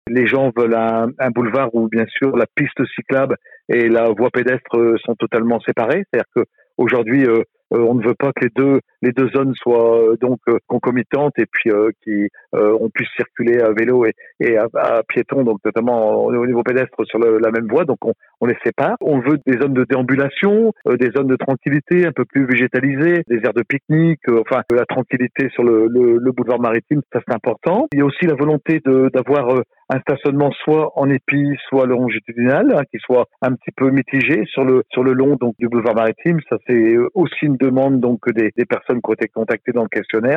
Les gens veulent un boulevard où, bien sûr, la piste cyclable et la voie pédestre sont totalement séparées. C'est-à-dire qu'aujourd'hui, on ne veut pas que les deux zones soient concomitantes et puis on puisse circuler à vélo et à piéton, donc notamment au niveau pédestre sur la même voie. Donc on les sépare. On veut des zones de déambulation, des zones de tranquillité un peu plus végétalisées, des aires de pique-nique, la tranquillité sur le boulevard maritime, ça c'est important. Il y a aussi la volonté d'avoir un stationnement soit en épi, soit longitudinal, qui soit un petit peu mitigé sur le long donc du boulevard maritime. Ça c'est aussi une demande donc des personnes qui ont été contactées dans le questionnaire.